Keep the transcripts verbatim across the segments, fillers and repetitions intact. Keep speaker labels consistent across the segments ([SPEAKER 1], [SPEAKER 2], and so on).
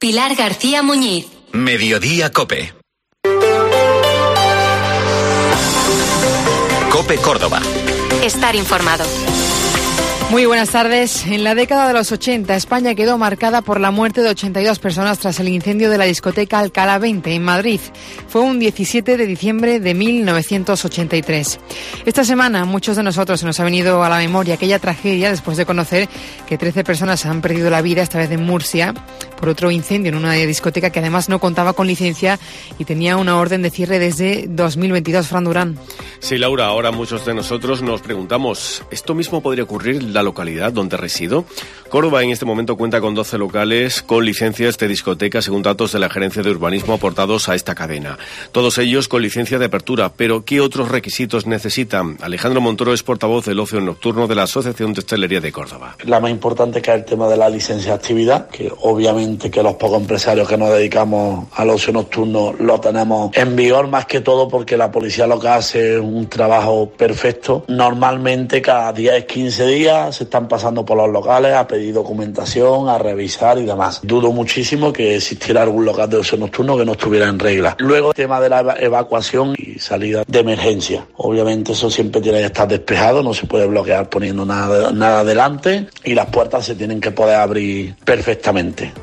[SPEAKER 1] Pilar García Muñiz.
[SPEAKER 2] Mediodía COPE. COPE Córdoba.
[SPEAKER 1] Estar informado.
[SPEAKER 3] Muy buenas tardes. En la década de los ochenta, España quedó marcada por la muerte de ochenta y dos personas tras el incendio de la discoteca Alcalá veinte en Madrid. Fue un diecisiete de diciembre de mil novecientos ochenta y tres. Esta semana, muchos de nosotros se nos ha venido a la memoria aquella tragedia después de conocer que trece personas han perdido la vida, esta vez en Murcia, por otro incendio en una discoteca que además no contaba con licencia y tenía una orden de cierre desde dos mil veintidós. Fran Durán.
[SPEAKER 4] Sí, Laura, ahora muchos de nosotros nos preguntamos, ¿esto mismo podría ocurrir en la localidad donde resido? Córdoba en este momento cuenta con doce locales con licencias de discoteca según datos de la Gerencia de Urbanismo aportados a esta cadena. Todos ellos con licencia de apertura, pero ¿qué otros requisitos necesitan? Alejandro Montoro es portavoz del ocio nocturno de la Asociación de Hostelería de Córdoba.
[SPEAKER 5] La más importante que es el tema de la licencia de actividad, que obviamente que los pocos empresarios que nos dedicamos al ocio nocturno lo tenemos en vigor, más que todo porque la policía local hace un trabajo perfecto. Normalmente cada diez, quince días se están pasando por los locales a pedir documentación, a revisar y demás. Dudo muchísimo que existiera algún local de ocio nocturno que no estuviera en regla. Luego el tema de la evacuación y salida de emergencia. Obviamente eso siempre tiene que estar despejado, no se puede bloquear poniendo nada, nada delante y las puertas se tienen que poder abrir perfectamente.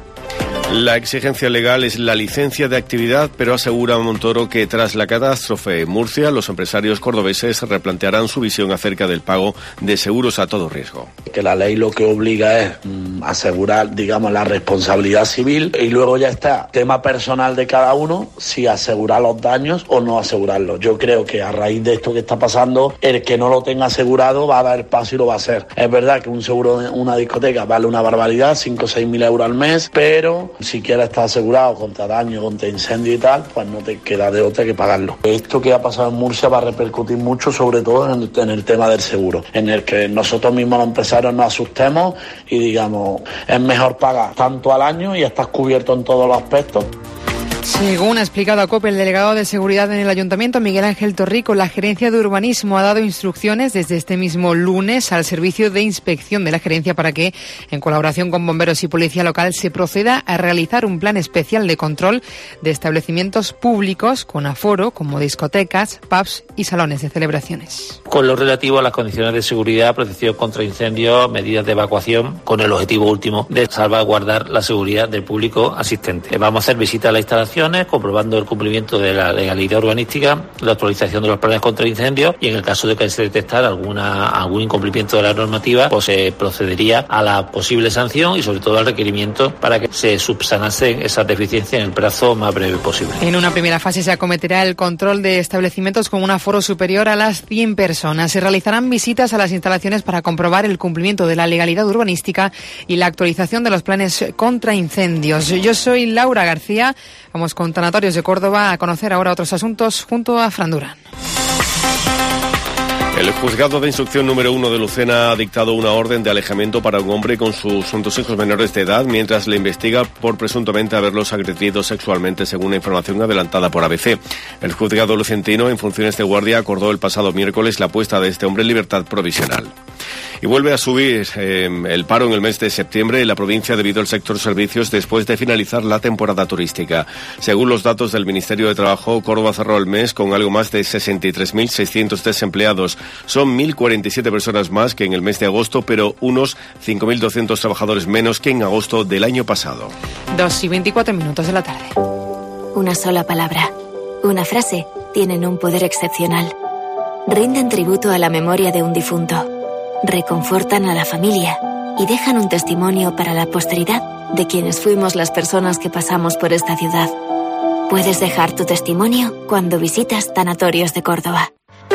[SPEAKER 4] La exigencia legal es la licencia de actividad, pero asegura Montoro que tras la catástrofe en Murcia, los empresarios cordobeses replantearán su visión acerca del pago de seguros a todo riesgo.
[SPEAKER 5] Que la ley lo que obliga es mmm, asegurar, digamos, la responsabilidad civil y luego ya está, tema personal de cada uno, si asegurar los daños o no asegurarlos. Yo creo que a raíz de esto que está pasando, el que no lo tenga asegurado va a dar el paso y lo va a hacer. Es verdad que un seguro de una discoteca vale una barbaridad, cinco o seis mil euros al mes, pero si quieres estar asegurado contra daño, contra incendio y tal, pues no te queda de otra que pagarlo. Esto que ha pasado en Murcia va a repercutir mucho, sobre todo en el, en el tema del seguro, en el que nosotros mismos los empresarios nos asustemos y digamos, es mejor pagar tanto al año y estás cubierto en todos los aspectos.
[SPEAKER 3] Según ha explicado a COPE el delegado de Seguridad en el Ayuntamiento, Miguel Ángel Torrico, la Gerencia de Urbanismo ha dado instrucciones desde este mismo lunes al Servicio de Inspección de la Gerencia para que, en colaboración con bomberos y policía local, se proceda a realizar un plan especial de control de establecimientos públicos con aforo, como discotecas, pubs y salones de celebraciones.
[SPEAKER 6] Con lo relativo a las condiciones de seguridad, protección contra incendios, medidas de evacuación, con el objetivo último de salvaguardar la seguridad del público asistente. Vamos a hacer visitas a la instalación, comprobando el cumplimiento de la legalidad urbanística, la actualización de los planes contra incendios y en el caso de que se detectara alguna algún incumplimiento de la normativa, pues se procedería a la posible sanción y sobre todo al requerimiento para que se subsanasen esas deficiencias en el plazo más breve posible.
[SPEAKER 3] En una primera fase se acometerá el control de establecimientos con un aforo superior a las cien personas. Se realizarán visitas a las instalaciones para comprobar el cumplimiento de la legalidad urbanística y la actualización de los planes contra incendios. Yo soy Laura García. Vamos con Tanatorios de Córdoba a conocer ahora otros asuntos junto a Fran Durán.
[SPEAKER 4] El juzgado de instrucción número uno de Lucena ha dictado una orden de alejamiento para un hombre con sus dos hijos menores de edad mientras le investiga por presuntamente haberlos agredido sexualmente, según la información adelantada por A B C. El juzgado lucentino, en funciones de guardia, acordó el pasado miércoles la puesta de este hombre en libertad provisional. Y vuelve a subir eh, el paro en el mes de septiembre en la provincia debido al sector servicios después de finalizar la temporada turística. Según los datos del Ministerio de Trabajo, Córdoba cerró el mes con algo más de sesenta y tres mil seiscientos desempleados. Son mil cuarenta y siete personas más que en el mes de agosto, pero unos cinco mil doscientos trabajadores menos que en agosto del año pasado.
[SPEAKER 3] Dos y veinticuatro minutos de la tarde.
[SPEAKER 7] Una sola palabra, una frase, tienen un poder excepcional. Rinden tributo a la memoria de un difunto, reconfortan a la familia y dejan un testimonio para la posteridad de quienes fuimos las personas que pasamos por esta ciudad. Puedes dejar tu testimonio cuando visitas Tanatorios de Córdoba.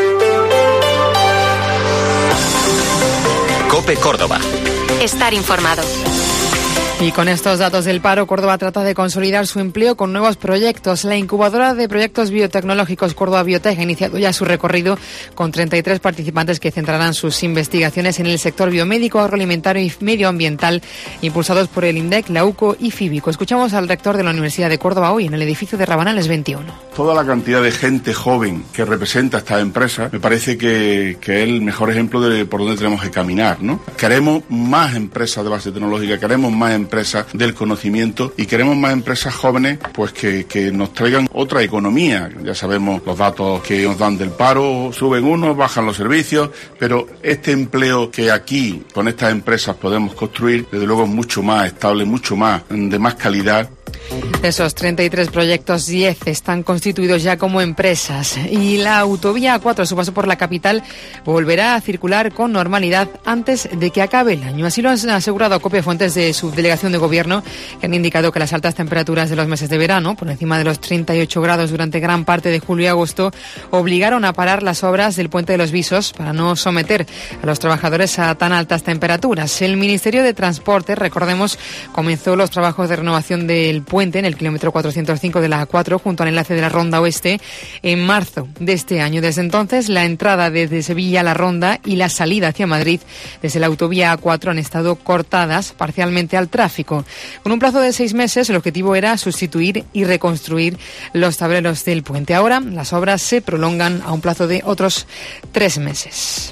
[SPEAKER 2] COPE Córdoba.
[SPEAKER 1] Estar informado.
[SPEAKER 3] Y con estos datos del paro, Córdoba trata de consolidar su empleo con nuevos proyectos. La incubadora de proyectos biotecnológicos Córdoba Biotech ha iniciado ya su recorrido con treinta y tres participantes que centrarán sus investigaciones en el sector biomédico, agroalimentario y medioambiental, impulsados por el INDEC, la UCO y FIBICO. Escuchamos al rector de la Universidad de Córdoba hoy en el edificio de Rabanales veintiuno.
[SPEAKER 8] Toda la cantidad de gente joven que representa esta empresa, me parece que, que es el mejor ejemplo de por dónde tenemos que caminar, ¿no? Queremos más empresas de base tecnológica, queremos más empresas empresas del conocimiento y queremos más empresas jóvenes pues que, que nos traigan otra economía. Ya sabemos los datos que nos dan del paro, suben unos, bajan los servicios, pero este empleo que aquí con estas empresas podemos construir, desde luego es mucho más estable, mucho más de más calidad.
[SPEAKER 3] De esos treinta y tres proyectos, diez están constituidos ya como empresas y la autovía A cuatro a su paso por la capital volverá a circular con normalidad antes de que acabe el año. Así lo han asegurado a COPE fuentes de su delegación de gobierno, que han indicado que las altas temperaturas de los meses de verano, por encima de los treinta y ocho grados durante gran parte de julio y agosto, obligaron a parar las obras del Puente de los Visos para no someter a los trabajadores a tan altas temperaturas. El Ministerio de Transporte, recordemos, comenzó los trabajos de renovación del puente en el kilómetro cuatrocientos cinco de la A cuatro junto al enlace de la Ronda Oeste en marzo de este año. Desde entonces, la entrada desde Sevilla a la Ronda y la salida hacia Madrid desde la autovía A cuatro han estado cortadas parcialmente al tráfico. Con un plazo de seis meses, el objetivo era sustituir y reconstruir los tableros del puente. Ahora, las obras se prolongan a un plazo de otros tres meses.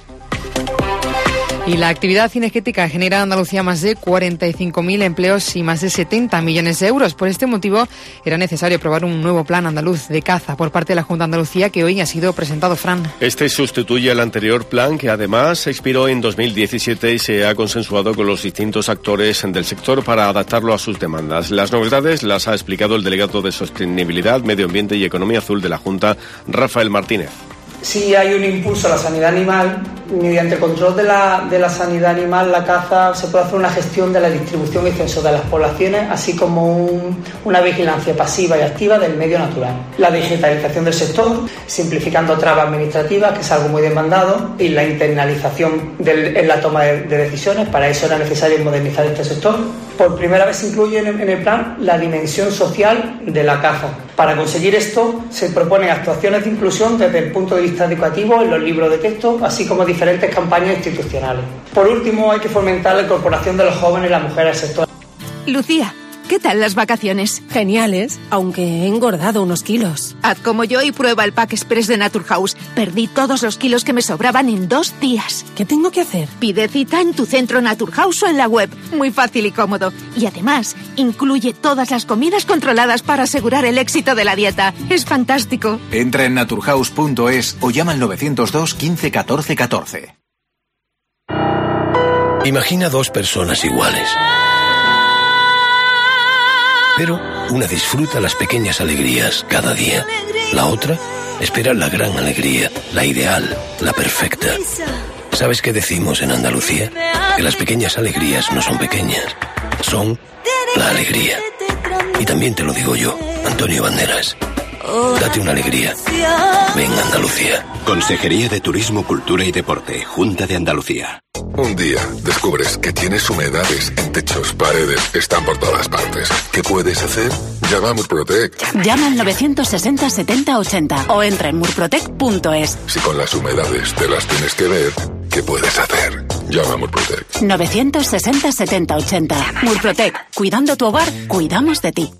[SPEAKER 3] Y la actividad cinegética genera en Andalucía más de cuarenta y cinco mil empleos y más de setenta millones de euros. Por este motivo, era necesario aprobar un nuevo plan andaluz de caza por parte de la Junta de Andalucía, que hoy ha sido presentado, Fran.
[SPEAKER 4] Este sustituye al anterior plan, que además expiró en dos mil diecisiete y se ha consensuado con los distintos actores del sector para adaptarlo a sus demandas. Las novedades las ha explicado el delegado de Sostenibilidad, Medio Ambiente y Economía Azul de la Junta, Rafael Martínez.
[SPEAKER 9] Sí hay un impulso a la sanidad animal. Mediante el control de la, de la sanidad animal, la caza, se puede hacer una gestión de la distribución y censo de las poblaciones, así como un, una vigilancia pasiva y activa del medio natural. La digitalización del sector, simplificando trabas administrativas, que es algo muy demandado, y la internalización del, en la toma de, de decisiones. Para eso era necesario modernizar este sector. Por primera vez se incluye en, en el plan la dimensión social de la caza. Para conseguir esto, se proponen actuaciones de inclusión desde el punto de vista educativo en los libros de texto, así como diferentes campañas institucionales. Por último, hay que fomentar la incorporación de los jóvenes y las mujeres al sector.
[SPEAKER 10] Lucía, ¿qué tal las vacaciones?
[SPEAKER 11] Geniales, aunque he engordado unos kilos.
[SPEAKER 10] Haz como yo y prueba el Pack Express de Naturhaus. Perdí todos los kilos que me sobraban en dos días.
[SPEAKER 11] ¿Qué tengo que hacer?
[SPEAKER 10] Pide cita en tu centro Naturhaus o en la web. Muy fácil y cómodo. Y además, incluye todas las comidas controladas para asegurar el éxito de la dieta. Es fantástico.
[SPEAKER 12] Entra en naturhaus punto es o llama al novecientos dos quince catorce catorce.
[SPEAKER 13] Imagina dos personas iguales. Pero una disfruta las pequeñas alegrías cada día. La otra espera la gran alegría, la ideal, la perfecta. ¿Sabes qué decimos en Andalucía? Que las pequeñas alegrías no son pequeñas, son la alegría. Y también te lo digo yo, Antonio Banderas. Date una alegría. Ven Andalucía.
[SPEAKER 14] Consejería de Turismo, Cultura y Deporte, Junta de Andalucía.
[SPEAKER 15] Un día descubres que tienes humedades en techos, paredes, están por todas partes. ¿Qué puedes hacer? Llama a Murprotec.
[SPEAKER 11] Llama al novecientos sesenta setenta ochenta o entra en murprotec punto es.
[SPEAKER 15] Si con las humedades te las tienes que ver, ¿qué puedes hacer? Llama a Murprotec.
[SPEAKER 11] novecientos sesenta setenta ochenta. Murprotec. Cuidando tu hogar, cuidamos de ti.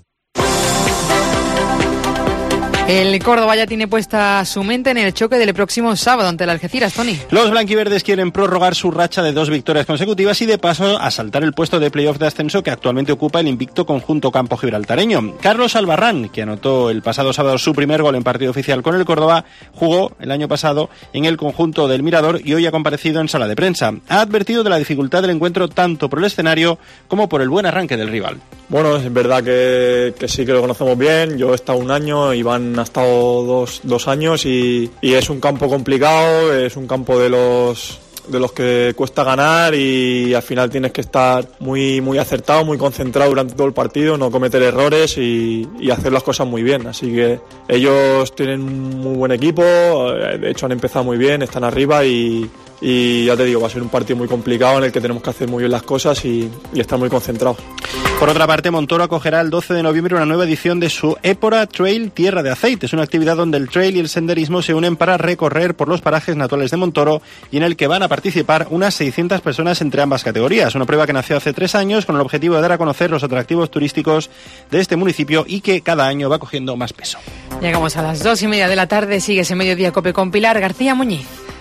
[SPEAKER 3] El Córdoba ya tiene puesta su mente en el choque del próximo sábado ante el Algeciras, Tony.
[SPEAKER 16] Los blanquiverdes quieren prorrogar su racha de dos victorias consecutivas y de paso asaltar el puesto de playoff de ascenso que actualmente ocupa el invicto conjunto campo gibraltareño. Carlos Albarrán, que anotó el pasado sábado su primer gol en partido oficial con el Córdoba, jugó el año pasado en el conjunto del Mirador y hoy ha comparecido en sala de prensa. Ha advertido de la dificultad del encuentro tanto por el escenario como por el buen arranque del rival.
[SPEAKER 17] Bueno, es verdad que, que sí que lo conocemos bien. Yo he estado un año, Iván ha estado dos, dos años y, y es un campo complicado, es un campo de los de los que cuesta ganar y al final tienes que estar muy muy acertado, muy concentrado durante todo el partido, no cometer errores y, y hacer las cosas muy bien. Así que ellos tienen un muy buen equipo, de hecho han empezado muy bien, están arriba y, y ya te digo, va a ser un partido muy complicado en el que tenemos que hacer muy bien las cosas y, y estar muy concentrados.
[SPEAKER 16] Por otra parte, Montoro acogerá el doce de noviembre una nueva edición de su Épora Trail Tierra de Aceite. Es una actividad donde el trail y el senderismo se unen para recorrer por los parajes naturales de Montoro y en el que van a participar unas seiscientas personas entre ambas categorías. Una prueba que nació hace tres años con el objetivo de dar a conocer los atractivos turísticos de este municipio y que cada año va cogiendo más peso.
[SPEAKER 3] Llegamos a las dos y media de la tarde. Sigue ese Mediodía Cope con Pilar García Muñiz.